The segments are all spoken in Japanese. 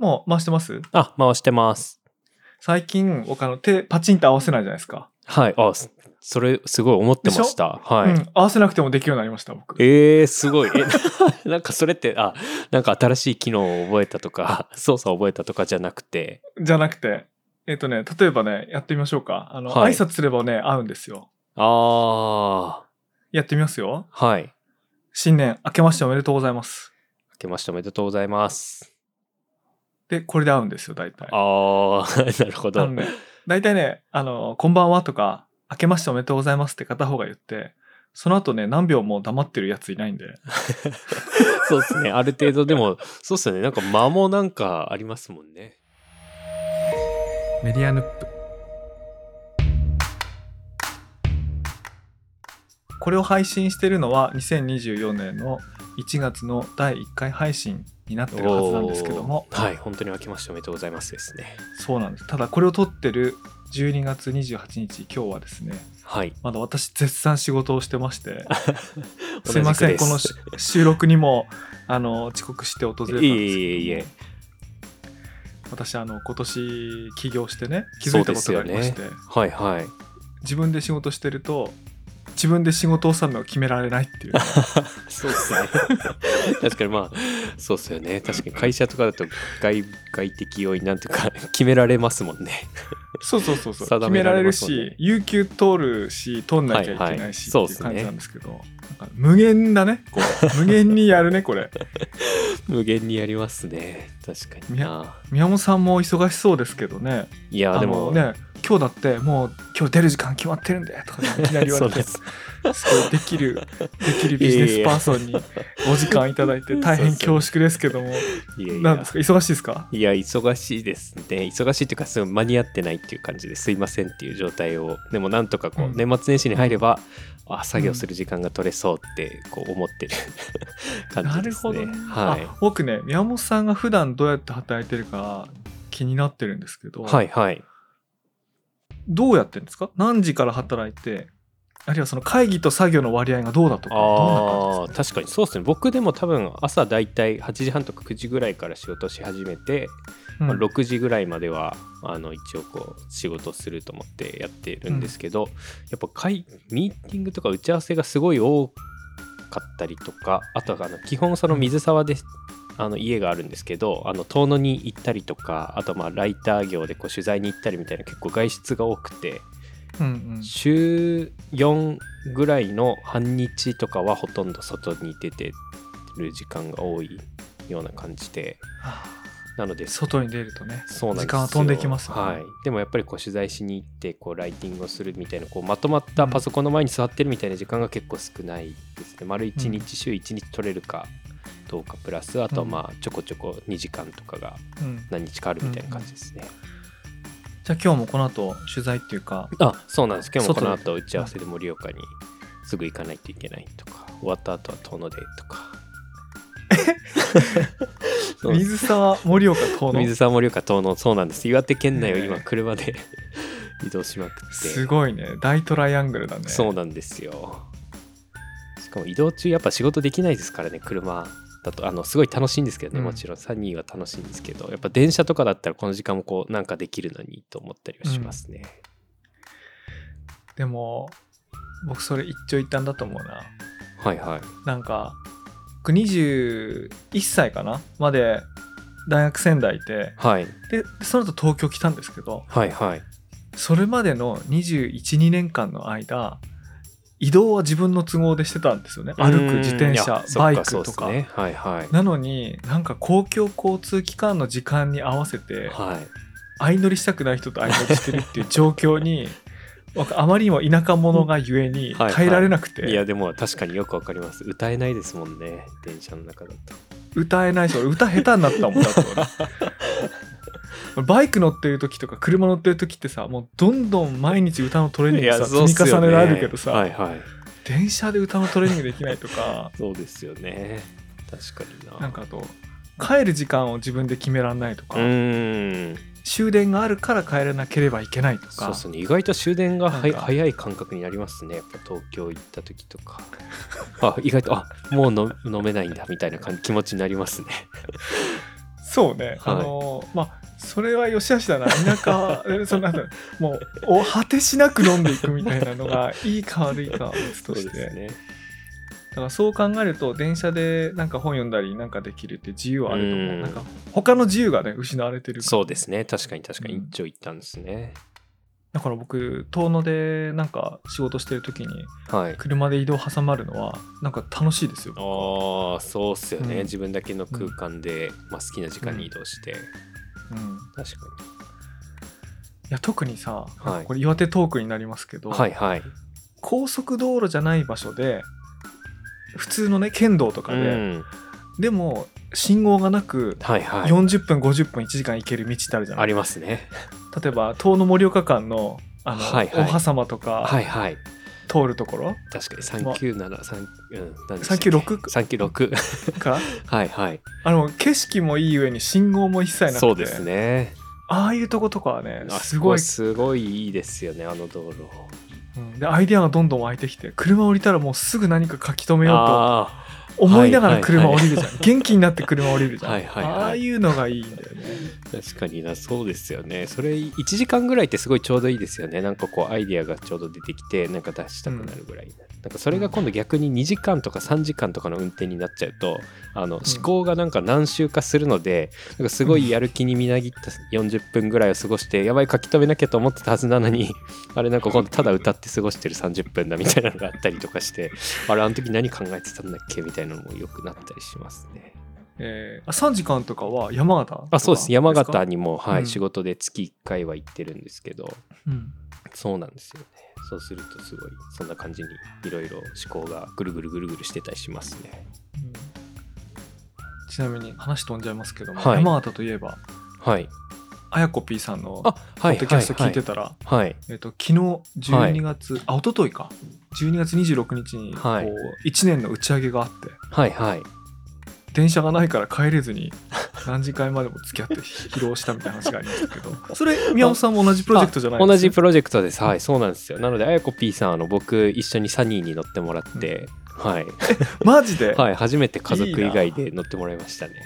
もう回してます？ 回してます。 最近僕手パチンと合わせないじゃないですか。 はい。それすごい思ってました。はい。 合わせなくてもできるようになりました僕。 すごい。なんかそれってなんか新しい機能を覚えたとか操作を覚えたとかじゃなくて。 例えばねやってみましょうか。挨拶すればね合うんですよ。やってみますよ。 はい。 新年明けましておめでとうございます。 明けましておめでとうございます。 でこれで合うんですよ大体。 なるほど。 大体ねこんばんはとか明けましておめでとうございますって片方が言って、その後ね何秒も黙ってるやついないんで。 そうですね。ある程度でもそうですよね。なんか間もなんかありますもんね。 メディアヌップ。これを配信してるのは2024年の1月の第1回配信になってるはずなんですけども、 はい、本当に明けましておめでとうございますですね。 そうなんです。ただこれを撮ってる12月28日今日はですね、 はい、 まだ私絶賛仕事をしてましてすいません、この収録にも遅刻して訪れたんですけども、私今年起業してね気づいたことがありまして、 はいはい、 自分で仕事してると自分で仕事をするのを決められないっていうそうですね確かにそうですよね。確かに会社とかだと外的要因なんていうか決められますもんね。 そう決められるし、有給取るし取んなきゃいけないし、っていう感じなんですけど、なんか無限だねこれ無限にやるねこれ無限にやりますね。確かに宮本さんも忙しそうですけどね。 いやでもね、今日だってもう今日出る時間決まってるんでとか、いきなり言われてすごいできるビジネスパーソンにお時間いただいて大変恐縮ですけども、何ですか、忙しいですか？ いや忙しいですね。忙しいっていうかすごい間に合ってないっていう感じですいませんっていう状態を、でもなんとか年末年始に入れば、作業する時間が取れそうって思ってる感じですね。なるほど、はい、 僕ね宮本さんが普段どうやって働いてるか気になってるんですけど、 はいはい、 どうやってるんですか？何時から働いて、あるいはその会議と作業の割合がどうだとか、どんな感じですか？ 確かにそうですね。僕でも多分朝だいたい8時半とか9時ぐらいから仕事し始めて、6時ぐらいまでは一応仕事すると思ってやってるんですけど、やっぱミーティングとか打ち合わせがすごい多かったりとか、あとは基本その水沢で家があるんですけど、遠野に行ったりとか、あとライター業で取材に行ったりみたいな結構外出が多くて、週4ぐらいの半日とかはほとんど外に出てる時間が多いような感じで、なので外に出るとねそうなんですよ、 時間は飛んできますよね。 はい、でもやっぱり取材しに行ってライティングをするみたいなまとまったパソコンの前に座ってるみたいな時間が結構少ないですね。丸1日、週1日取れるかどうかプラス、あとはちょこちょこ2時間とかが何日かあるみたいな感じですね。 じゃあ今日もこの後取材っていうか、 そうなんです。今日もこの後打ち合わせで盛岡にすぐ行かないといけないとか、終わった後は遠野でとか水沢盛岡遠野、 水沢盛岡遠野、そうなんです。岩手県内を今車で移動しまくって、 すごいね、大トライアングルだね。 そうなんですよ。しかも移動中やっぱ仕事できないですからね。車だとすごい楽しいんですけどね、もちろんサニーは楽しいんですけど、やっぱ電車とかだったらこの時間もなんかできるのにと思ったりはしますね。 でも僕それ一長一短だと思うな。 はいはい。 なんか僕21歳かなまで大学仙台いて、でその後東京来たんですけど、それまでの21、2年間の間移動は自分の都合でしてたんですよね。歩く、自転車、バイクとか、なのになんか公共交通機関の時間に合わせて、相乗りしたくない人と相乗りしてるっていう状況にあまりにも田舎者がゆえに耐えられなくて、 いやでも確かによくわかります。歌えないですもんね、電車の中だと。 歌えないし、俺歌下手になったもんだって俺バイク乗ってる時とか車乗ってる時ってさ、もうどんどん毎日歌のトレーニングさ積み重ねられるけどさ、電車で歌のトレーニングできないとかそうですよね、確かにな。 なんかあと帰る時間を自分で決めらんないとか、終電があるから帰らなければいけないとか。 そうですね、意外と終電が早い感覚になりますね。やっぱ東京行った時とか意外ともう飲めないんだみたいな気持ちになりますねそうね、まあそれは良し悪しだな。田舎そんなもうお果てしなく飲んでいくみたいなのがいいか悪いかは別として、そうですね。だからそう考えると電車でなんか本読んだりなんかできるって自由はあると思う。なんか他の自由がね失われてるから、ね、 そうですね。確かに一長一短ですね。 だから僕遠野でなんか仕事してる時に車で移動挟まるのはなんか楽しいですよ。 ああ、そうっすよね、自分だけの空間で、好きな時間に移動して、確かに。 いや特にさ、これ岩手トークになりますけど、高速道路じゃない場所で普通のね県道とかで、でも信号がなく40分50分1時間行ける道ってあるじゃない。 ありますね。 例えば遠野盛岡間の大波様とか通るところ、 確かに397、 396かはいはい。 景色もいい上に信号も一切なくて、 そうですね。 ああいうとことかはねすごいいいですよね、あの道路。 でアイデアがどんどん湧いてきて、車降りたらもうすぐ何か書き留めようと思いながら車降りるじゃん、元気になって車降りるじゃん、ああいうのがいいんだよね。 確かにな、そうですよね。それ1時間ぐらいってすごいちょうどいいですよね。なんかこうアイデアがちょうど出てきてなんか出したくなるぐらい、なんかそれが今度逆に2時間とか3時間とかの運転になっちゃうと思考がなんか難周化するので、なんかすごいやる気にみなぎった40分ぐらいを過ごして、やばい書き留めなきゃと思ってたはずなのにあれなんか今度ただ歌って過ごしてる30分だみたいなのがあったりとかして、あれあの時何考えてたんだっけみたいなのもよくなったりしますね。 3時間とかは山形？ そうです。山形にも、仕事で月1回は行ってるんですけど、そうなんですよね。そうするとすごいそんな感じにいろいろ思考がぐるぐるしてたりしますね。 ちなみに話飛んじゃいますけども、山形といえばあやこ P さんのポッドキャスト聞いてたら、昨日12月、一昨日か12月26日にこう1年の打ち上げがあって、電車がないから帰れずに何時間までも付き合って披露したみたいな話がありましたけど、それ宮本さんも同じプロジェクトじゃないですか？ 同じプロジェクトです。そうなんですよ。なのであやこ P さん僕一緒にサニーに乗ってもらって、 マジで？ 初めて家族以外で乗ってもらいましたね。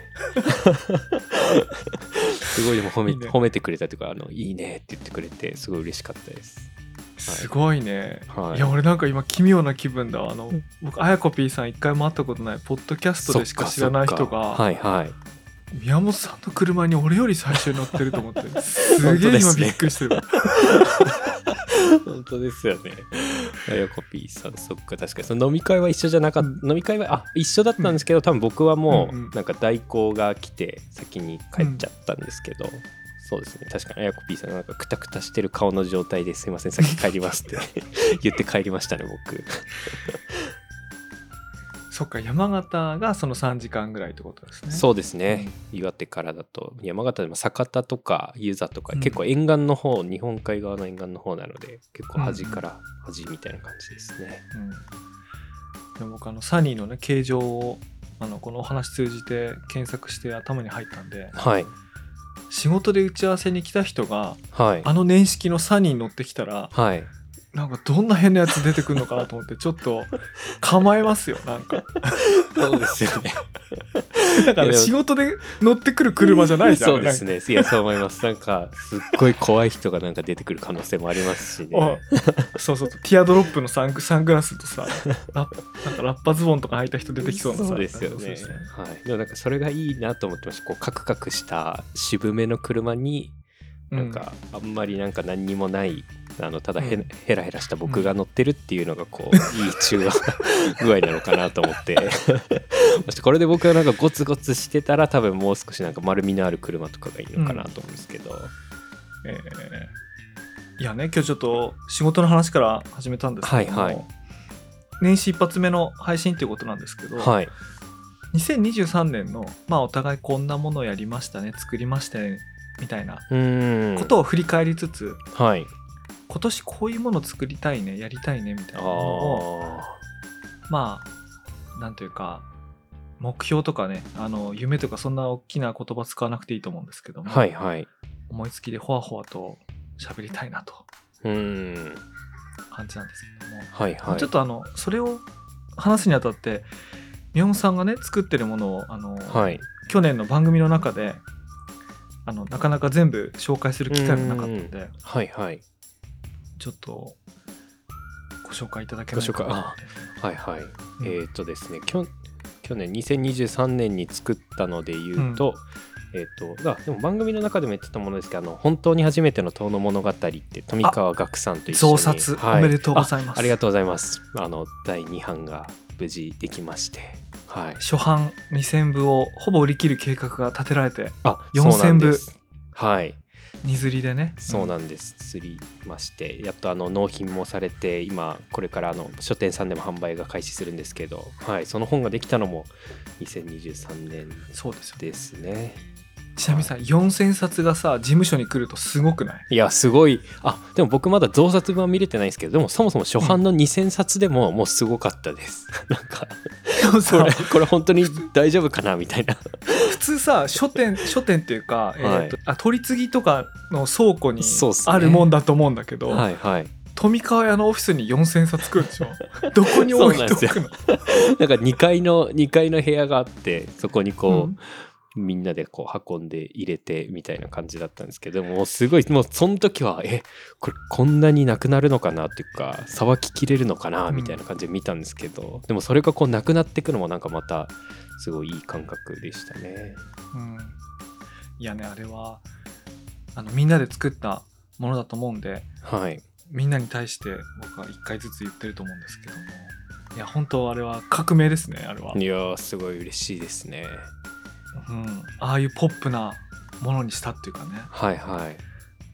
すごいでも褒めてくれたというか、いいねって言ってくれてすごい嬉しかったです。 すごいね。いや俺なんか今奇妙な気分だ。僕あやこ P さん一回も会ったことない、ポッドキャストでしか知らない人が宮本さんの車に俺より最初に乗ってると思ってすげえ今びっくりしてる。 本当ですよね。あやこ P さん、そっか、確かにその飲み会は一緒じゃなかった、飲み会は一緒だったんですけど、多分僕はもうなんか代行が来て先に帰っちゃったんですけど、そうですね、確かにあやこ P さんがなんかクタクタしてる顔の状態ですいません先帰りますって言って帰りましたね僕。 そっか、山形がその3時間ぐらいってことですね。 そうですね、岩手からだと山形でも酒田とか湯沢とか、結構沿岸の方、日本海側の沿岸の方なので結構端から端みたいな感じですね。 でも僕サニーのね形状をこのお話通じて検索して頭に入ったんで、仕事で打ち合わせに来た人が、年式のサニーに乗ってきたら、なんかどんな変なやつ出てくるのかなと思ってちょっと構えますよ。なんかそうですよね。 だから仕事で乗ってくる車じゃないじゃん。 そうですね。いやそう思います。なんかすっごい怖い人がなんか出てくる可能性もありますしね。 そうティアドロップのサングラスとさ、なんかラッパズボンとか履いた人出てきそうなさ。 そうですよね。でもなんかそれがいいなと思ってました。こうカクカクした渋めの車になんかあんまりなんか何にもないただヘラヘラした僕が乗ってるっていうのがこういい中和具合なのかなと思ってこれで僕がなんかゴツゴツしてたら多分もう少しなんか丸みのある車とかがいいのかなと思うんですけど、 いやね、今日ちょっと仕事の話から始めたんですけども、年始一発目の配信っていうことなんですけど、2023年のお互いこんなものをやりましたね、作りましたねみたいなことを振り返りつつ、今年こういうものを作りたいね、やりたいねみたいなものをなんというか目標とかね、夢とかそんな大きな言葉使わなくていいと思うんですけども、思いつきでほわほわと喋りたいなと感じなんですけども、ちょっとそれを話すにあたって宮本さんがね作ってるものを去年の番組の中でなかなか全部紹介する機会もなかったので、 はいはい、 ちょっとご紹介いただけないかなと。はいはい、ですね、去年2023年に作ったので言うと、でも番組の中でも言ってたものですけど、本当に初めての遠野物語って富川岳さんと一緒に増刷、おめでとうございます。 ありがとうございます。第2版が無事できまして、はい、 初版2000部をほぼ売り切る計画が立てられて、4000部、 はい、 荷刷りでね。 そうなんです、刷りまして、やっと納品もされて、今これから書店さんでも販売が開始するんですけど、はい、その本ができたのも2023年ですね。 ちなみにさ、4000冊がさ事務所に来るとすごくない？ いやすごい。でも僕まだ増刷版見れてないんですけど、でもそもそも初版の2000冊でももうすごかったです、なんかこれ本当に大丈夫かなみたいな普通さ書店っていうか、取り次ぎとかの倉庫にあるもんだと思うんだけど、 はいはい、 富川屋のオフィスに4000冊来るでしょどこに置いとくの？ なんか2階の部屋があって、そこにみんなで運んで入れてみたいな感じだったんですけど、もうすごい、もうその時はこれこんなになくなるのかなっていうか、さばききれるのかなみたいな感じで見たんですけど、でもそれがなくなっていくのもなんかまたすごいいい感覚でしたね。 いやね、あれはみんなで作ったものだと思うんで、はい、みんなに対して僕は1回ずつ言ってると思うんですけども、いや本当あれは革命ですね。あれは、 いやすごい嬉しいですね。 ああいうポップなものにしたっていうかね。 はいはい。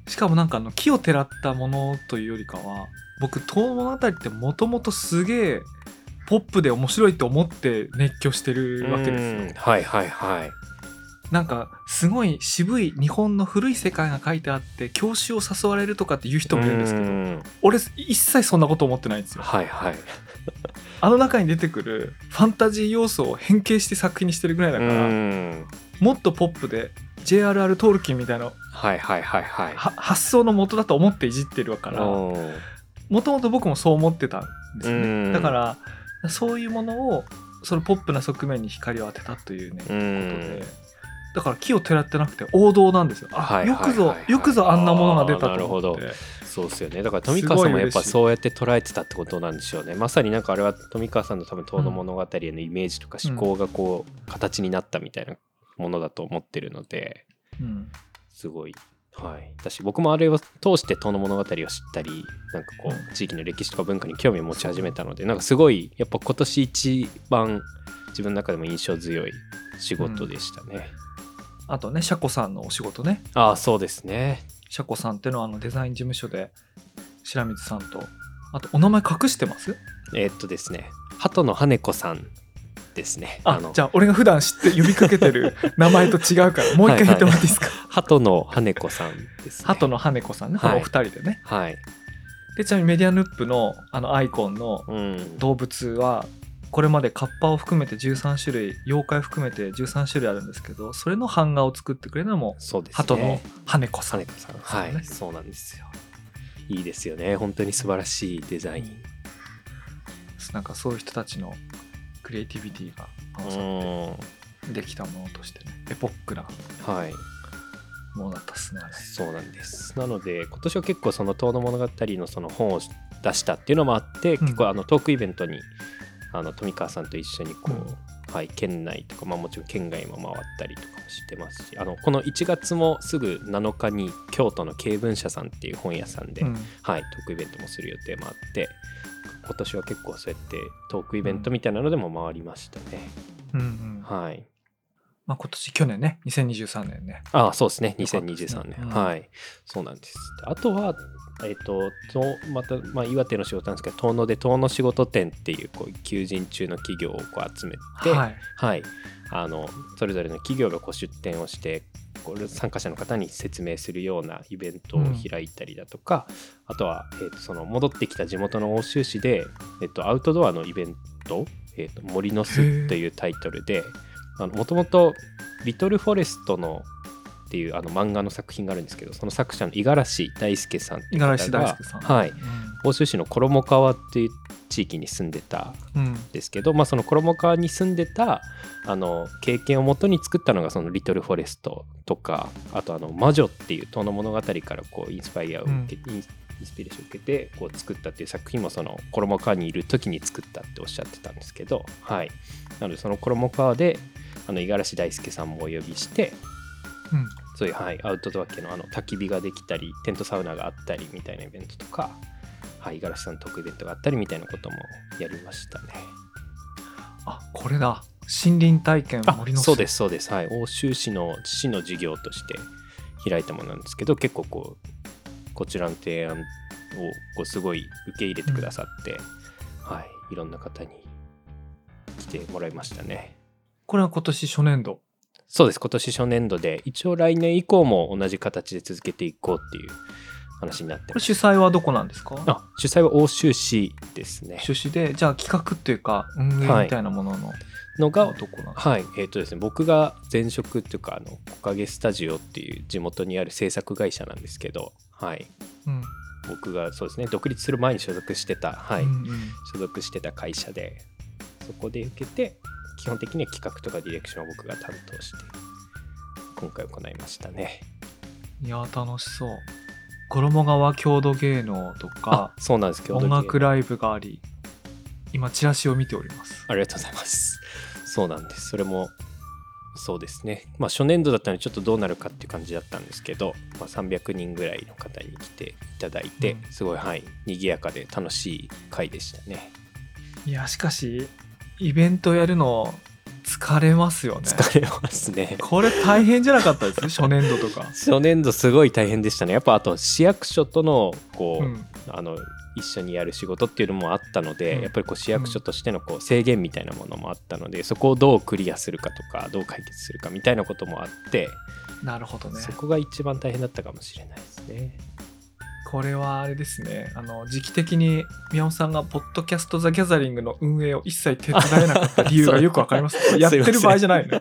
しかもなんか木をてらったものというよりかは、僕遠野物語ってもともとすげえポップで面白いと思って熱狂してるわけですよ。 はいはいはい。 なんかすごい渋い日本の古い世界が書いてあって郷愁を誘われるとかっていう人もいるんですけど、俺一切そんなこと思ってないんですよ。 はいはい中に出てくるファンタジー要素を変形して作品にしてるぐらいだから、もっとポップで J.R.R. トールキンみたいな、発想の元だと思っていじってるから、もともと僕もそう思ってたんですよね。だからそういうものをそのポップな側面に光を当てたというね、ことで、だから木をてらってなくて王道なんですよ。よくぞあんなものが出たと思って。 そうですよね。だから富川さんもやっぱそうやって捉えてたってことなんでしょうね。まさになんかあれは富川さんの多分遠野物語へのイメージとか思考が形になったみたいなものだと思ってるので、すごい、はい、私僕もあれを通して遠野物語を知ったり、なんか地域の歴史とか文化に興味を持ち始めたので、なんかすごいやっぱ今年一番自分の中でも印象強い仕事でしたね。 あとね、シャコさんのお仕事ね。 そうですね。 シャコさんっていうのはデザイン事務所で白水さんと、あとお名前隠してます？ ですね、鳩野羽子さんですね。 じゃあ俺が普段知って呼びかけてる名前と違うからもう一回言ってもらっていいですか？ 鳩野羽子さんですね。 鳩野羽子さんね、このお二人でね。はい。でちなみにメディアヌップのアイコンの動物は、これまでカッパを含めて13種類、妖怪含めて13種類あるんですけど、それの版画を作ってくれるのも鳩野羽子さん。 はい、そうなんですよ。いいですよね、本当に素晴らしいデザイン。 なんかそういう人たちのクリエイティビティが合わさってできたものとしてね、エポックなものだったっすね。 そうなんです。なので今年は結構その遠野物語のその本を出したっていうのもあって、結構トークイベントに富川さんと一緒に県内とか、もちろん県外も回ったりとかもしてますし、この1月もすぐ7日に京都の経文社さんっていう本屋さんで、トークイベントもする予定もあって、今年は結構そうやってトークイベントみたいなのでも回りましたね。はい。 今年去年ね、2023年ね。 そうですね、2023年、はい、そうなんです。あとはまた、岩手の仕事なんですけど、遠野で遠野仕事展っていう求人中の企業を集めて、それぞれの企業が出展をして参加者の方に説明するようなイベントを開いたりだとか、あとは、その戻ってきた地元の奥州市で、アウトドアのイベント、森の巣というタイトルで、もともとリトルフォレストのっていう漫画の作品があるんですけど、その作者の五十嵐大輔さんっていう方が、奥州市の衣川っていう地域に住んでたんですけど、その衣川に住んでた経験をもとに作ったのがそのリトルフォレストとか、あと魔女っていう遠野物語からこうインスピレーションを受けてこう作ったっていう作品もその衣川にいる時に作ったっておっしゃってたんですけど、はい、なのでその衣川で五十嵐大輔さんもお呼びして、そういう、アウトドア系の焚き火ができたりテントサウナがあったりみたいなイベントとか、五十嵐さんのトークイベントがあったりみたいなこともやりましたね。 これだ、森林体験森の巣。 そうですそうです、奥州市の事業として開いたものなんですけど、結構こちらの提案をすごい受け入れてくださって、いろんな方に来てもらいましたね。 これは今年初年度？ そうです、今年初年度で、一応来年以降も同じ形で続けていこうっていう話になってます。 これ主催はどこなんですか？ 主催は奥州市ですね。 主市で、じゃあ企画っていうか運営みたいなもののがどこなんですか？ ですね、僕が前職っていうか木陰スタジオっていう地元にある制作会社なんですけど、僕がそうですね、独立する前に所属してた会社で、そこで受けて基本的には企画とかディレクションを僕が担当して今回行いましたね。 いや楽しそう。衣川郷土芸能とか、 そうなんです、 音楽ライブがあり、今チラシを見ております。 ありがとうございます。そうなんです。それもそうですね、初年度だったのでちょっとどうなるかっていう感じだったんですけど、300人ぐらいの方に来ていただいて、すごい賑やかで楽しい会でしたね。 いやしかしイベントやるの疲れますよね。 疲れますね。 これ大変じゃなかったです初年度とか。 初年度すごい大変でしたね。やっぱあと市役所との一緒にやる仕事っていうのもあったので、やっぱり市役所としての制限みたいなものもあったので、そこをどうクリアするかとかどう解決するかみたいなこともあって、 なるほどね。 そこが一番大変だったかもしれないですね。 これはあれですね、時期的に宮尾さんがポッドキャストザギャザリングの運営を一切手伝えなかった理由がよくわかります。やってる場合じゃないね。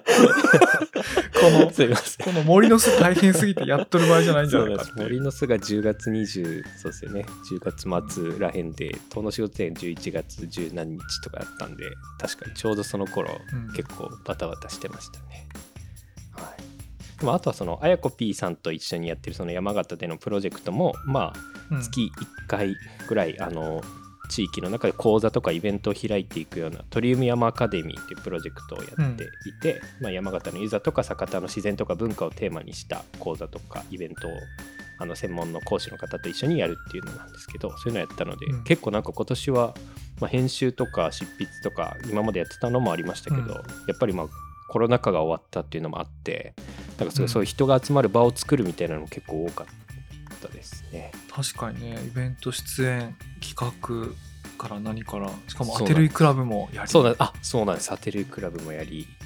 この森の巣大変すぎてやっとる場合じゃないんじゃないかって。 森の巣が10月20、そうですよね、10月末らへんで、遠野仕事展11月10何日とかだったんで、確かにちょうどその頃、結構バタバタしてましたね。でもあとはあやこ P さんと一緒にやってるその山形でのプロジェクトも月1回ぐらい地域の中で講座とかイベントを開いていくようなトリウム山アカデミーっていうプロジェクトをやっていて、山形の遊佐とか酒田の自然とか文化をテーマにした講座とかイベントを専門の講師の方と一緒にやるっていうのなんですけど、そういうのやったので、結構今年は編集とか執筆とか今までやってたのもありましたけど、やっぱりコロナ禍が終わったっていうのもあって、そういう人が集まる場を作るみたいなのも結構多かったですね。 確かにね、イベント出演企画から何から、しかもアテルイクラブもやり、 そうなんです、アテルイクラブもやり、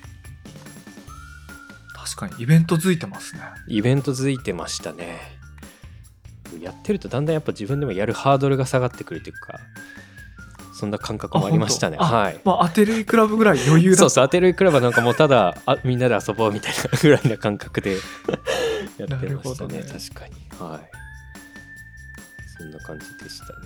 確かにイベントづいてますね。 イベントづいてましたね。やってるとだんだんやっぱ自分でもやるハードルが下がってくるというか、そんな感覚もありましたね。 アテルイクラブぐらい余裕だった。 そう、アテルイクラブはもうただみんなで遊ぼうみたいなぐらいな感覚でやってましたね。確かに、そんな感じでしたね。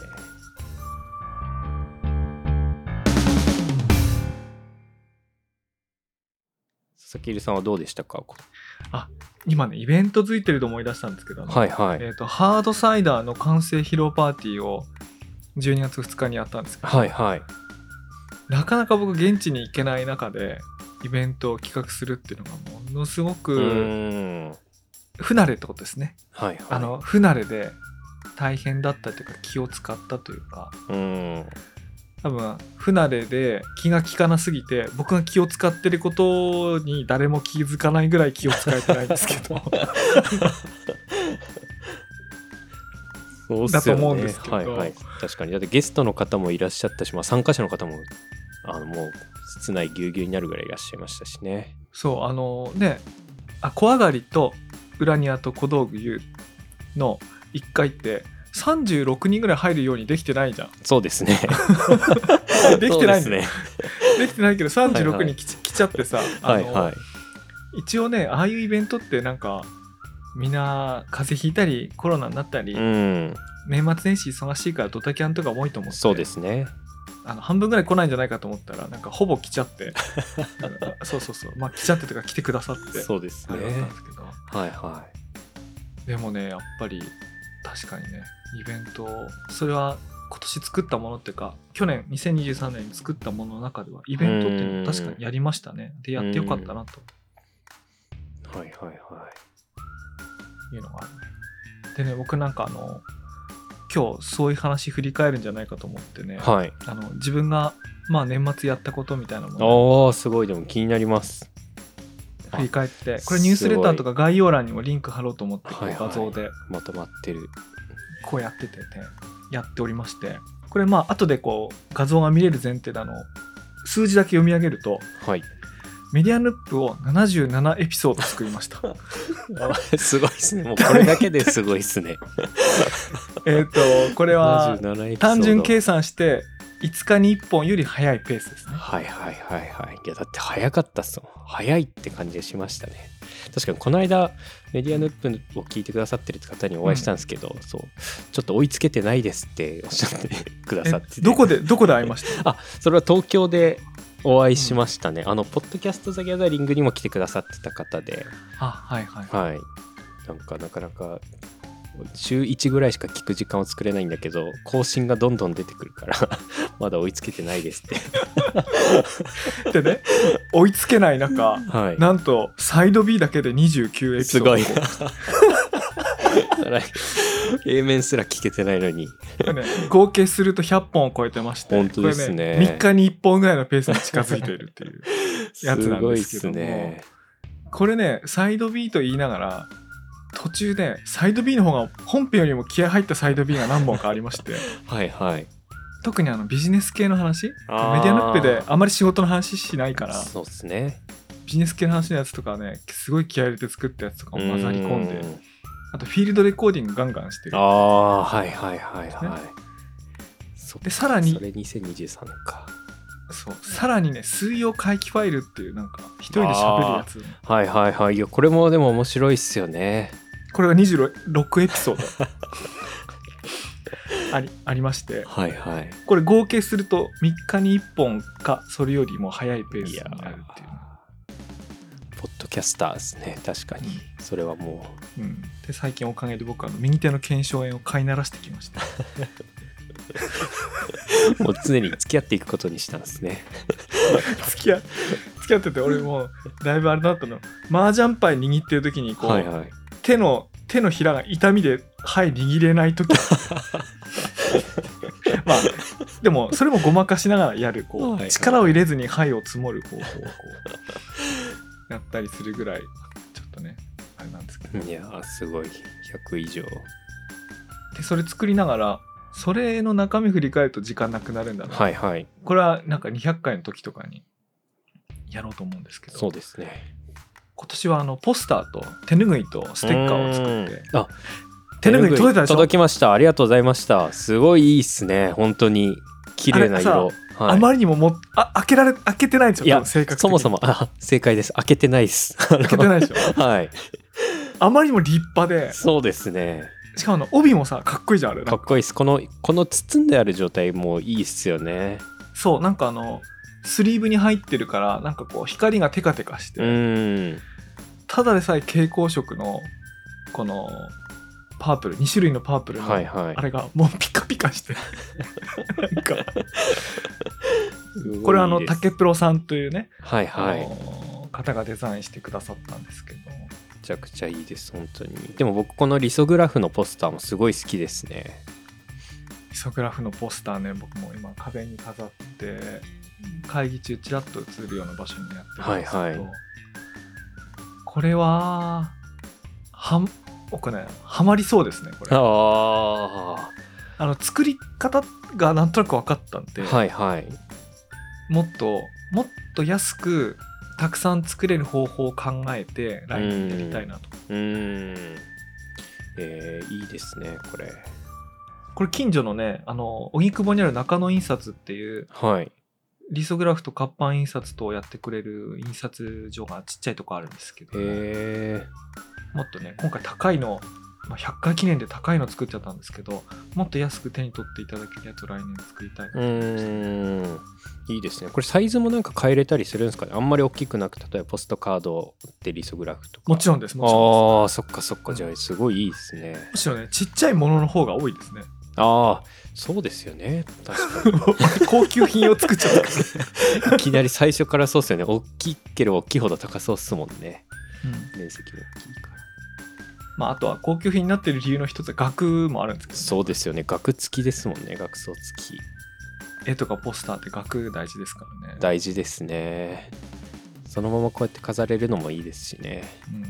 佐々木入さんはどうでしたか？ 今ねイベントづいてると思い出したんですけど、ハードサイダーの完成披露パーティーを12月2日にやったんですけど、なかなか僕現地に行けない中でイベントを企画するっていうのがものすごく不慣れってことですね。不慣れで大変だったというか気を使ったというか、多分不慣れで気が利かなすぎて僕が気を使ってることに誰も気づかないぐらい気を使えてないんですけどだと思うんですけど、 確かにだってゲストの方もいらっしゃったし、参加者の方ももう室内ぎゅうぎゅうになるぐらいいらっしゃいましたしね。 そう小上がりと裏庭と小道具 U の1階って36人ぐらい入るようにできてないじゃん。 そうですねできてないんだよ。できてないけど36人来ちゃってさ、一応ねああいうイベントってみんな風邪ひいたりコロナになったり、年末年始忙しいからドタキャンとかも多いと思って、 そうですね、 半分ぐらい来ないんじゃないかと思ったらなんかほぼ来ちゃってそうまあ来ちゃってとか来てくださってそうですね。 あれだったんですけど、 はいはでもねやっぱり確かにねイベント、それは今年作ったものっていうか去年2023年に作ったものの中ではイベントっていうのを確かにやりましたね。でやってよかったなとい。はいはいはい。 いうのがあるね。でね僕なんか今日そういう話振り返るんじゃないかと思ってね、 はい、 自分がまあ年末やったことみたいなものすごい、でも気になります。 振り返って、これニュースレターとか概要欄にもリンク貼ろうと思って画像でまとまってるこうやっててねやっておりまして、これまあ後でこう画像が見れる前提で数字だけ読み上げると、はい、メディアヌップを77エピソード作りましたすごいですね。もうこれだけですごいですねこれは単純計算して5日に1本より早いペースですね。 はいはいはいはい。いやだって早かったっすもん。早いって感じがしましたね。確かにこの間メディアヌップを聞いてくださってる方にお会いしたんですけど、そうちょっと追いつけてないですっておっしゃってくださってて、 どこで会いましたそれは東京でお会いしましたね。ポッドキャストザギャザリングにも来てくださってた方で、 はいはい、 なんかなかなか週1ぐらいしか聞く時間を作れないんだけど更新がどんどん出てくるからまだ追いつけてないですってでね追いつけない中、なんとサイド B だけで29エピソード。すごいA 面すら聞けてないのに合計すると100本を超えてまして、 本当ですね、 3日に1本ぐらいのペースに近づいているっていうやつなんですけども、すごいですね。これねサイド B と言いながら途中でサイド B の方が本編よりも気合入ったサイド B が何本かありまして特にビジネス系の話、メディアヌップであまり仕事の話しないから、 そうですね、 ビジネス系の話のやつとかねすごい気合入れて作ったやつとかも混ざり込んで、あとフィールドレコーディングガンガンしてる。 はいはいはいはい、ね、 でさらにそれ2023年か。 そうさらにね水曜回帰ファイルっていうなんか一人で喋るやつ、 はいはいはい、いやこれもでも面白いっすよね。 これが26エピソードありまして、 はいはい、 これ合計すると3日に1本かそれよりも早いペースになるっていう。 ポッドキャスターですね。確かにそれはもう、で最近おかげで僕は右手の腱鞘炎を飼いならしてきましたもう常に付き合っていくことにしたんですね付き合ってて俺もだいぶあれだったの。麻雀牌握ってる時にこう、手のひらが痛みで牌握れない時まあでもそれもごまかしながらやるこう、力を入れずに牌を積もる方法をこうやったりするぐらいちょっとねあれなんですけど、 いやすごい100以上でそれ作りながらそれの中身振り返ると時間なくなるんだな、これはなんか200回の時とかにやろうと思うんですけど、 そうですね。 今年はポスターと手ぬぐいとステッカーを作って、手ぬぐい届いたでしょ。 届きました。ありがとうございました。すごいいいっすね。本当に綺麗な色。 あまりにも開けてないんですよ。いや正確的にそもそも正解です。開けてないです。 開けてないでしょはい。 あまりにも立派で。 そうですね。 しかも帯もさかっこいいじゃんあれ。 かっこいいです。この包んである状態もいいっすよね。 そうなんかスリーブに入ってるからなんかこう光がテカテカして、ただでさえ蛍光色のこのパープル2種類のパープルの、あれがもうピカピカしてなんかこれ竹プロさんというね、方がデザインしてくださったんですけど、めちゃくちゃいいです本当に。でも僕このリソグラフのポスターもすごい好きですね。 リソグラフのポスターね僕も今壁に飾って会議中ちらっと映るような場所にやってるんですけど、これは僕ねハマりそうですねこれ。作り方がなんとなく分かったんで、もっと安くたくさん作れる方法を考えて来年やりたいなと。 いいですねこれ近所のね荻窪にある中野印刷っていう、リソグラフと活版印刷とやってくれる印刷所がちっちゃいとこあるんですけど、もっとね今回高いの 100回記念で高いの作っちゃったんですけど、もっと安く手に取っていただけるやつを来年作りたいなと思いました。 いいですね。これサイズもなんか変えれたりするんですかね。あんまり大きくなく、例えばポストカードでリソグラフとか。 もちろんです。もちろんです。 そっかそっか。じゃあすごいいいですね。 むしろね、ちっちゃいものの方が多いですね。 そうですよね。確かに。 高級品を作っちゃうからいきなり最初からそうですよね。大きければ大きいほど高そうっすもんね。面積も大きいから。 あとは高級品になってる理由の一つは額もあるんですけど、 そうですよね。額付きですもんね。額装付き。 絵とかポスターって額大事ですからね。 大事ですね。そのままこうやって飾れるのもいいですしね。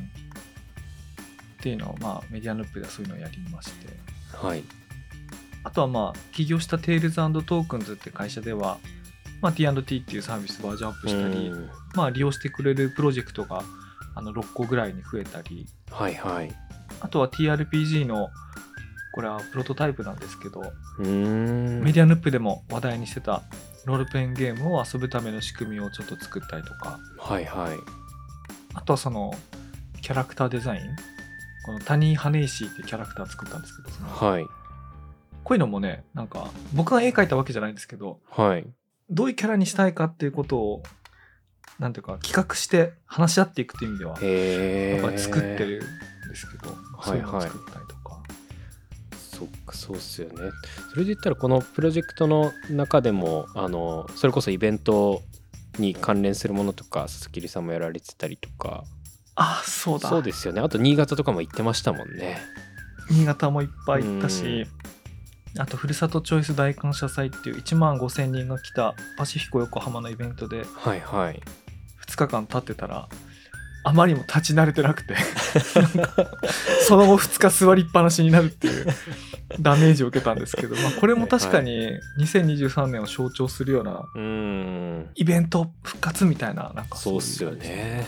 っていうのをメディアヌップではそういうのをやりまして、 はい。 あとは起業したテイルズ&トークンズって会社では、T&T っていうサービスバージョンアップしたり、利用してくれるプロジェクトが6個ぐらいに増えたり、 はいはい。 あとは TRPG のこれはプロトタイプなんですけど、 メディアヌップでも話題にしてたロールプレインゲームを遊ぶための仕組みをちょっと作ったりとか、 はいはい。 あとはそのキャラクターデザイン、このタニー・ハネイシーってキャラクター作ったんですけど、 はい。 こういうのもね、なんか僕が絵描いたわけじゃないんですけど、 はい。 どういうキャラにしたいかっていうことをなんていうか企画して話し合っていくっていう意味ではやっぱり作ってるんですけど、そういうのを作ったりとか。 そっか、そうっすよね。それで言ったらこのプロジェクトの中でもそれこそイベントに関連するものとか佐々木さんもやられてたりとか。 そうだ。 そうですよね。あと新潟とかも行ってましたもんね。 新潟もいっぱい行ったし、あとふるさとチョイス大感謝祭っていう1万5,000人が来たパシフィコ横浜のイベントで、 はいはい、 2日間経ってたらあまりにも立ち慣れてなくてその後2日座りっぱなしになるっていうダメージを受けたんですけど、これも確かに2023年を象徴するようなイベント復活みたいな、なんかそうっすよね。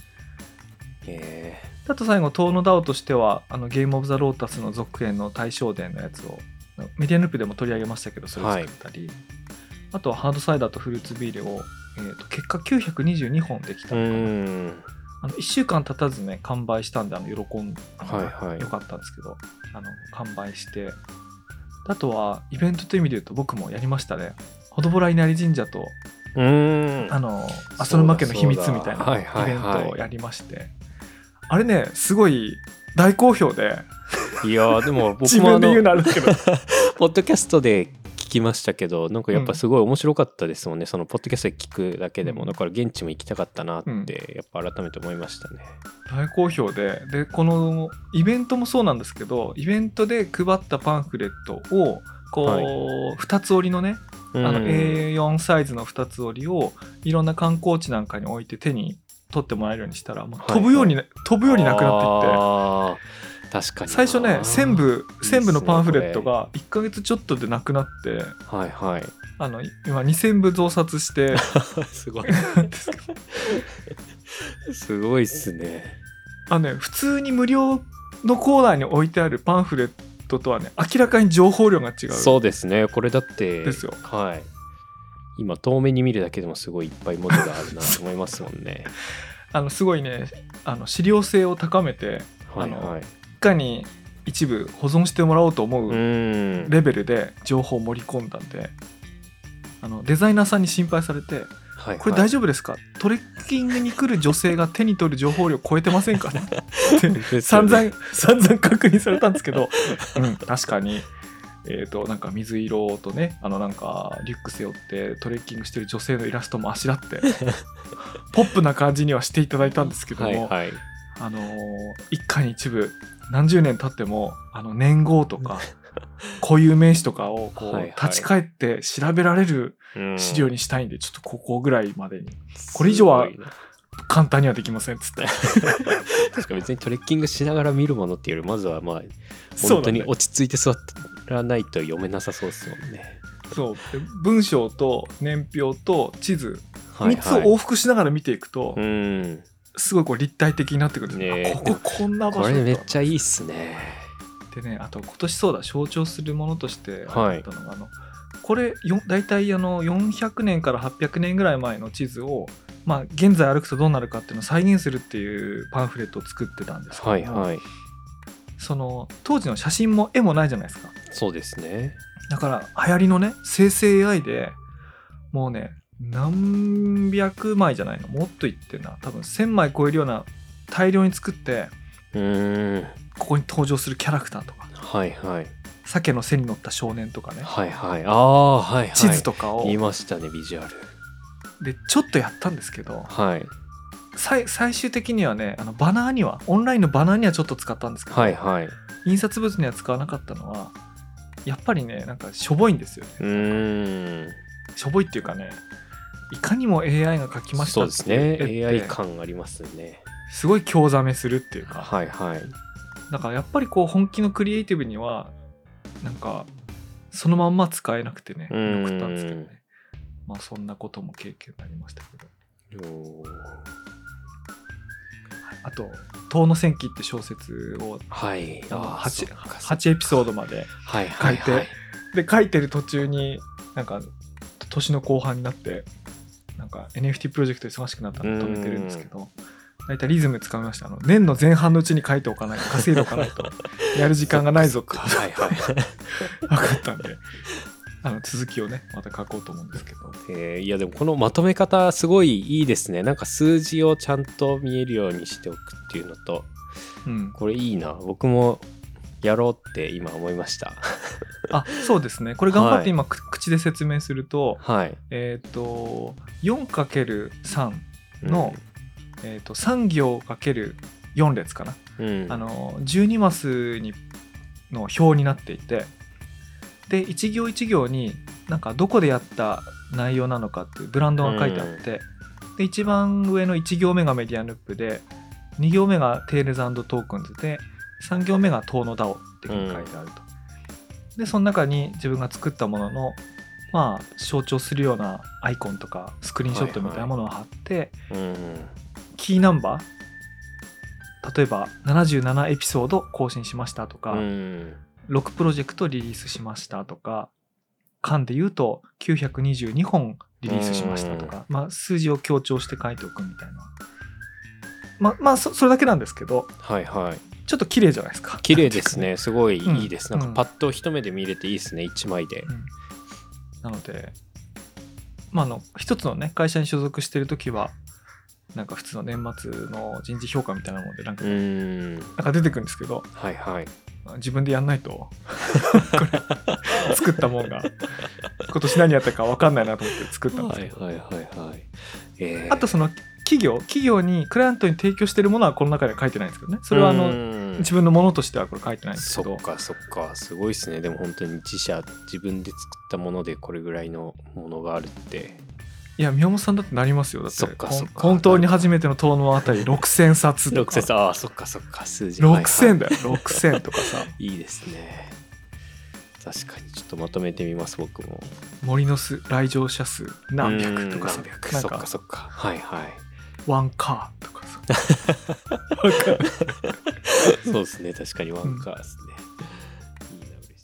あと最後トーノダオとしてはゲームオブザロータスの続編の大正伝のやつをメディアヌップでも取り上げましたけど、それを作ったり、あとはハードサイダーとフルーツビールを、結果922本できたのかな。1週間経たずね完売したんで喜んでよかったんですけど、完売して、あとはイベントという意味で言うと僕もやりましたね。ほどぼら稲荷神社と浅沼家の秘密みたいなイベントをやりまして、あれねすごい大好評で、 いやでも僕も自分で言うのあるけどポッドキャストで聞きましたけど、なんかやっぱすごい面白かったですもんね、そのポッドキャストで聞くだけでも。だから現地も行きたかったなってやっぱ改めて思いましたね。 大好評で、このイベントもそうなんですけど、イベントで配ったパンフレットをこう、2つ折りのねA4 サイズの2つ折りをいろんな観光地なんかに置いて手に取ってもらえるようにしたら、もう飛ぶようになくなっていって、 確かに最初ね1000部のパンフレットが1ヶ月ちょっとでなくなって、 はいはい、 今2000部増刷してすごいすごいっすね。 普通に無料のコーナーに置いてあるパンフレットとはね明らかに情報量が違う。 そうですね、これだってですよ。 はい、今遠目に見るだけでもすごいいっぱい文字があるなと思いますもんねすごいね資料性を高めて、 はいはい、 いかに一部保存してもらおうと思うレベルで情報を盛り込んだんで、デザイナーさんに心配されて、はいはい、これ大丈夫ですか、トレッキングに来る女性が手に取る情報量超えてませんかねって散々確認されたんですけど、確かになんか水色とねなんかリュック背負ってトレッキングしてる女性のイラストもあしらってポップな感じにはしていただいたんですけども、はいはい、一家に一部何十年経っても年号とか固有名詞とかをこう立ち返って調べられる資料にしたいんで、ちょっとここぐらいまでに、これ以上は簡単にはできませんっつって確か別にトレッキングしながら見るものっていうより、まずはまあ本当に落ち着いて座らないと読めなさそうですもんね。 そうで、文章と年表と地図3つを往復しながら見ていくと、すごいこう立体的になってくるんですね。ここんな場所、 これめっちゃいいっすね。 でね、あと今年そうだ象徴するものとしてあったのが、これだいたい400年から800年ぐらい前の地図を、現在歩くとどうなるかっていうのを再現するっていうパンフレットを作ってたんですけども、はいはい、 その当時の写真も絵もないじゃないですか。 そうですね。 だから流行りのね生成 AI でもうね何百枚じゃないの、もっといってんな、多分1000枚超えるような大量に作って、ここに登場するキャラクターとか、 はいはい、 鮭の背に乗った少年とかね、 はいはい、ああはいはい、 地図とかを言いましたね、ビジュアルでちょっとやったんですけど、 はい、 最終的にはねバナーにはオンラインのバナーにはちょっと使ったんですけど、 はいはい、 印刷物には使わなかったのはやっぱりねなんかしょぼいんですよね。しょぼいっていうかね、いかにも AI が描きましたってそうですね、AI 感ありますね。 すごい興ざめするっていうか、 はいはい、 だからやっぱりこう本気のクリエイティブにはなんかそのまんま使えなくてね送ったんですけどね、まあそんなことも経験になりましたけど、あと「遠野戦記」って小説を、はい、8エピソードまで書いて、はいはいはい、で書いてる途中になんか年の後半になってなんか NFT プロジェクト忙しくなったんで止めてるんですけど、大体リズムつかみました。年の前半のうちに書いておかないと、稼いでおかないとやる時間がないぞってはいはい分かったんで続きをねまた書こうと思うんですけど、 いやでもこのまとめ方すごいいいですね。なんか数字をちゃんと見えるようにしておくっていうのと、これいいな、僕もやろうって今思いましたあ、そうですね、これ頑張って今、はい、口で説明すると、はい、4×3 の、3行 ×4 列かな、12マスの表になっていて、で1行1行になんかどこでやった内容なのかっていうブランドが書いてあって、で一番上の1行目がメディアヌップで、2行目がテールズ&トークンズで、3行目が遠野 DAO っていうふうに書いてあると、でその中に自分が作ったもののまあ象徴するようなアイコンとかスクリーンショットみたいなものを貼って、キーナンバー、例えば77エピソード更新しましたとか、6プロジェクトリリースしましたとか、間で言うと922本リリースしましたとか、まあ、数字を強調して書いておくみたいな、まあそれだけなんですけど、はいはい、ちょっと綺麗じゃないですか。 綺麗ですね、すごいいいです、なんかパッと一目で見れていいですね、1枚で、 なので、まあ、一つのね会社に所属してるときはなんか普通の年末の人事評価みたいなものでなんか出てくるんですけど、はいはい、自分でやんないとこれ作ったもんが今年何やったか分かんないなと思って作ったんですけど、あとその企業にクライアントに提供してるものはこの中では書いてないんですけどね、それは自分のものとしてはこれ書いてないんですけど。 そっかそっか、すごいですね。でも本当に自分で作ったものでこれぐらいのものがあるって、 いや宮本さんだってなりますよ。だってそっか本当に初めての遠野あたり6000冊とか 6000、ああそっかそっか、数字 6000だよ、6000とかさいいですね、確かにちょっとまとめてみます。僕も森の来場者数何百とかさ、 なんかそっかそっか、はいはい、 ワンカーとかさそうですね、確かにワンカーですね、いいな、嬉し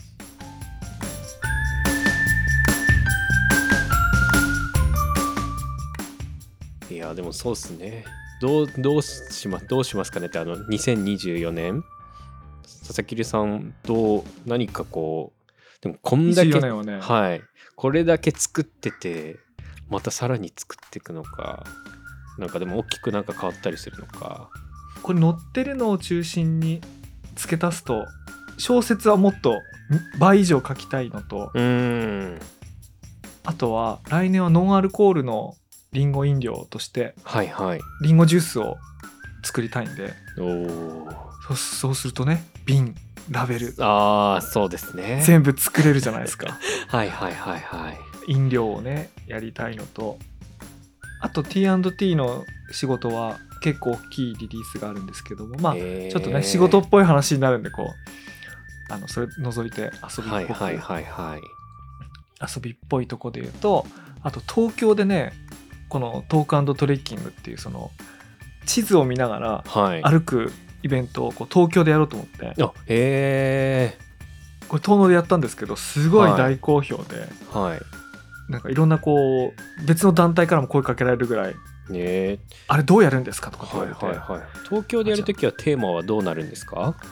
い。いやでもそうですね、どうしますかねって、2024年佐々木さん何かこう、でもこんだけ、 24年はね、 はい、これだけ作っててまたさらに作っていくのか、なんかでも大きくなんか変わったりするのか、 これ載ってるのを中心に付け足すと小説はもっと倍以上書きたいのと、あとは来年はノンアルコールのリンゴ飲料として、はいはい、リンゴジュースを作りたいんで、そうするとね、瓶、ラベル、 そうですね、 全部作れるじゃないですかはいはいはいはい、 飲料をねやりたいのと、あと T&T の仕事は結構大きいリリースがあるんですけども、まあちょっとね仕事っぽい話になるんで、こうそれ除いて遊びっぽく、遊びっぽいとこで言うと、あと東京でね、このトーク&トレッキングっていうその地図を見ながら歩くイベントをこう東京でやろうと思って、これ遠野でやったんですけど、すごい大好評で、なんかいろんなこう別の団体からも声かけられるぐらい、あれどうやるんですかとか言われて、 東京でやるときはテーマはどうなるんですか？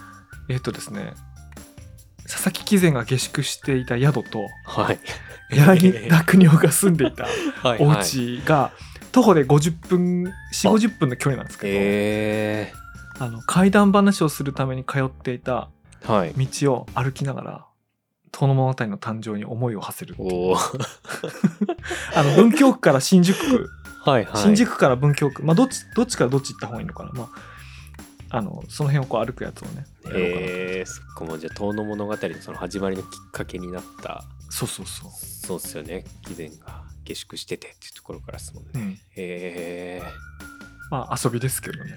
ですね、佐々木貴善が下宿していた宿と、 はい、 柳田国夫が住んでいたお家が徒歩で50分4、50分の距離なんですけど、怪談話をするために通っていた道を歩きながら遠野物語の誕生に思いを馳せるっていう文京区から新宿区はい、はい、新宿区から文京区、どっちからどっち行った方がいいのかな、その辺をこう歩くやつをねそこもじゃあ遠野物語のその始まりのきっかけになった。 そうっすよね。貴善が下宿しててっていうところからですもんね、 遊びですけどね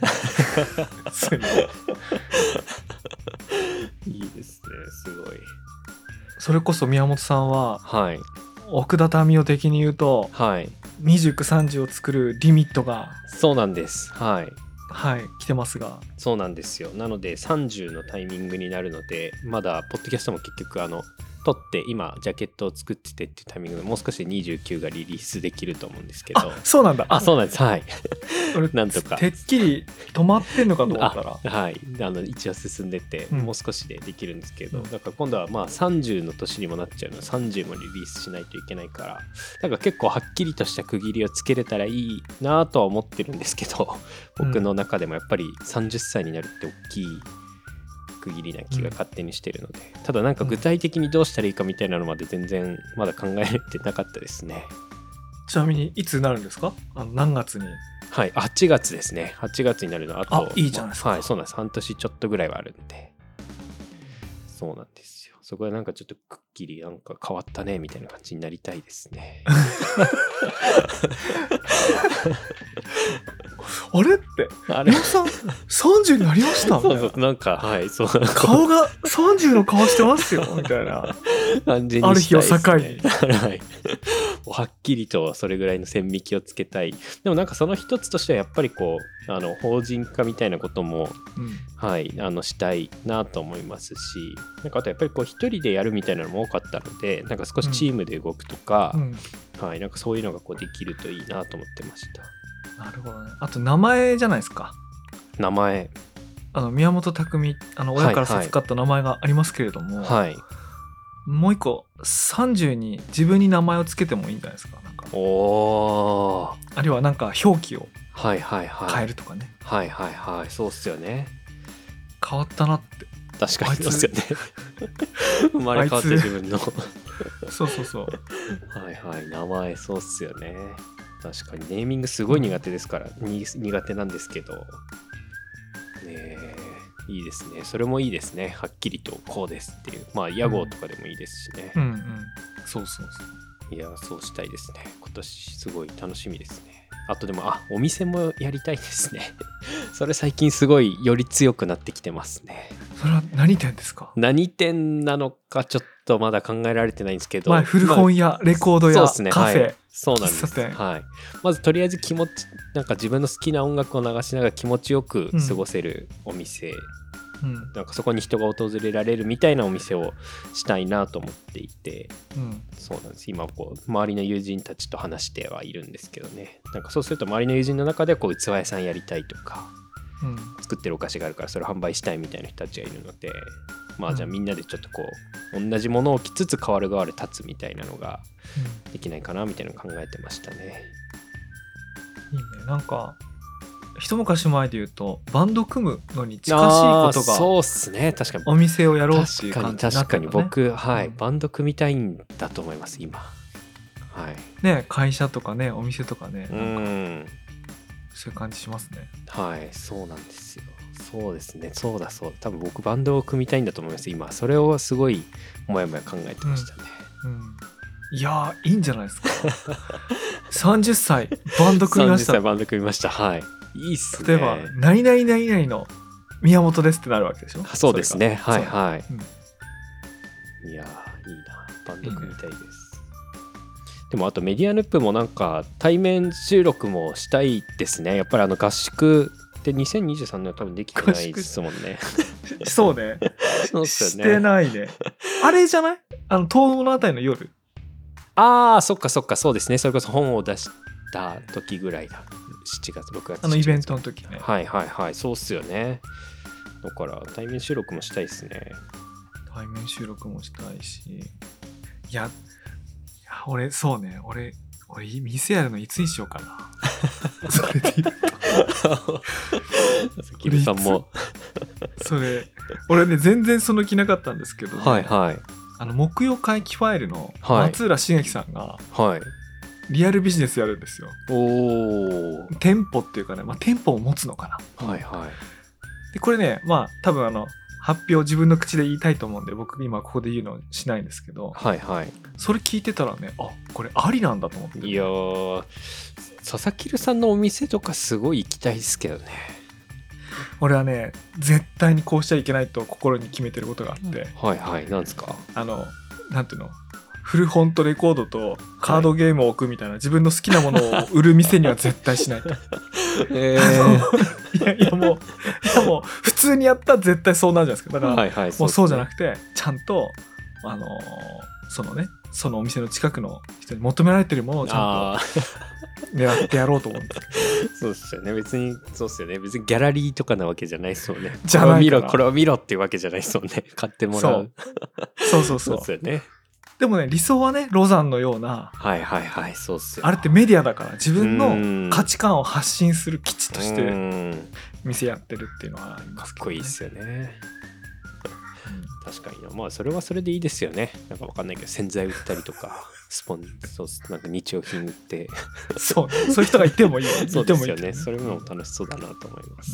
いいですね、すごい。 それこそ宮本さんは、 はい、 奥田民生的に言うと、 はい、 29、30を作るリミットがそうなんです。はい来てますが、 そうなんですよ。なので30のタイミングになるので、まだポッドキャストも結局撮って今ジャケットを作っててっていうタイミングでもう少しで29がリリースできると思うんですけど。 そうなんだ。 そうなんです。はいなんとかてっきり止まってんのかと思ったらはい一応進んでて、もう少しでできるんですけど、だから今度は30の年にもなっちゃうので30もリリースしないといけないから、だから結構はっきりとした区切りをつけれたらいいなとは思ってるんですけど、僕の中でもやっぱり30歳になるって大きい区切りな気が勝手にしてるので、ただなんか具体的にどうしたらいいかみたいなのまで全然まだ考えてなかったですね。 ちなみにいつになるんですか？何月に？ はい、8月ですね。8月になるの。あといいじゃないですか。 はい、そうなんです。半年ちょっとぐらいはあるんで。そうなんですよ。そこでなんかちょっとくっきりなんか変わったねみたいな感じになりたいですね。 あれって皆さん30になりましたみたいな。 そうなんかはいそう顔が30の顔してますよみたいな感じにある日を境に、 はい、はっきりとそれぐらいの線引きをつけたい。でもなんかその一つとしてはやっぱりこう法人化みたいなことも、はい、したいなと思いますし、なんかあとやっぱりこう一人でやるみたいなのも多かったので、なんか少しチームで動くとか、はい、なんかそういうのがこうできるといいなと思ってました。 なるほどね。あと名前じゃないですか。 名前宮本匠親から授かった名前がありますけれども、 はい、 もう一個30に自分に名前をつけてもいいんじゃないですか。なんかあるいはなんか表記を変えるとかね。 はいはいはい、そうっすよね。 変わったなって。 確かにそうっすよね。生まれ変わって自分のそうはいはい、名前そうっすよね。確かにネーミングすごい苦手ですから、苦手なんですけどね。いいですね。それもいいですね。はっきりとこうですっていう、屋号とかでもいいですしね。 そういや、そうしたいですね。今年すごい楽しみですね。あとでもお店もやりたいですね。それ最近すごいより強くなってきてますね。 それは何店ですか？ 何店なのかちょっとまだ考えられてないんですけど、 古本屋、レコード屋、 ね、 カフェ、 そうなんです。はい。まずとりあえずなんか自分の好きな音楽を流しながら気持ちよく過ごせるお店、なんかそこに人が訪れられるみたいなお店をしたいなと思っていて、そうなんです。今こう周りの友人たちと話してはいるんですけどね。なんかそうすると周りの友人の中でこう器屋さんやりたいとか、作ってるお菓子があるからそれを販売したいみたいな人たちがいるので、じゃあみんなでちょっとこう同じものを着つつ代わる代わる立つみたいなのができないかなみたいなのを考えてましたね。 いいね。なんか一昔前で言うとバンド組むのに近しいことが、 そうっすね。確かにお店をやろうっていう感じになったのね。 確かに僕、バンド組みたいんだと思います今。 ね、会社とかね、お店とかね、そういう感じしますね。 はい、そうなんですよ。そうですね。そう多分僕バンドを組みたいんだと思います今。それをすごいもやもや考えてましたね。 いやいいんじゃないですか。30歳バンド組みました。 30歳バンド組みました。はい。いいっすね。 例えば何々何々の宮本ですってなるわけでしょ。 そうですね。はいはい。いやいいな。バンド組みたいです。でもあとメディアヌップもなんか対面収録もしたいですね。やっぱり合宿って2023年は多分できてないですもんね。 そうね。 そうっすよね。 してないね。あれじゃない？東のあたりの夜。 そっかそうですね。それこそ本を出した時ぐらいだ。7月6月イベントの時ね。 はいそうっすよね。 だから対面収録もしたいですね。 対面収録もしたいし、いや俺そうね、俺店やるのいつにしようかな。それで言うとキムさんもそれ俺ね全然その気なかったんですけど、ね、 はいはい、 木曜会期ファイルの松浦茂樹さんが、はい、リアルビジネスやるんですよ。お店舗っていうかね、店舗を持つのかな。はいはい。でこれね多分発表自分の口で言いたいと思うんで僕今ここで言うのしないんですけど、はいはい、それ聞いてたらね、これありなんだと思って、ね、 いや佐々木さんのお店とかすごい行きたいですけどね。 俺はね絶対にこうしちゃいけないと心に決めてることがあって、 はいはい、なんですか。 なんていうの、古本とレコードとカードゲームを置くみたいな、自分の好きなものを売る店には絶対しないと。いやもう普通にやったら絶対そうなるじゃないですか。だから、はいはい、もうそうじゃなくてちゃんとそのお店の近くの人に求められてるものをちゃんと狙ってやろうと思うんですけど。 そうっすよね。別にそうっすよね。別にギャラリーとかなわけじゃないですもんね。 じゃないからこれを見ろっていうわけじゃないですもんね。買ってもらう。 そうそうっすよね。 でもね理想はねロザンのような、 はいはいはい、そうっすよ。 あれってメディアだから自分の価値観を発信する基地として店やってるっていうのはありますけど、ね、 かっこいいっすよね。確かにな。それはそれでいいですよね。なんかわかんないけど洗剤売ったりとかなんか日用品売ってそういう人がいてもいい。 そうですよね。それも楽しそうだなと思います。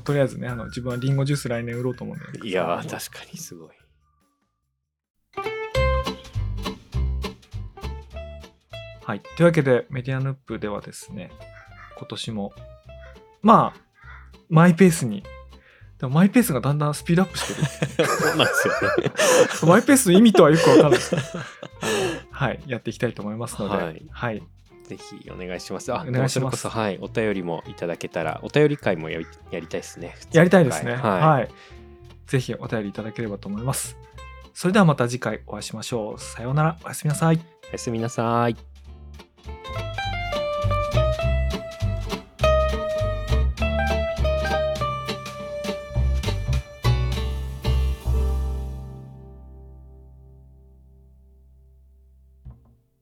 とりあえずね自分はリンゴジュース来年売ろうと思うんで。 いや確かにすごい。 はい、というわけでメディアヌップではですね今年もマイペースに、でもマイペースがだんだんスピードアップしてる。 そうなんですよね。 マイペースの意味とはよくわかんないですけどはい、やっていきたいと思いますので、 はいはい、ぜひお願いします。 お願いします。 はい、お便りもいただけたら、お便り会もやりたいですね。 やりたいですね。はい、ぜひお便りいただければと思います。それではまた次回お会いしましょう。さようなら。おやすみなさい。 おやすみなさい。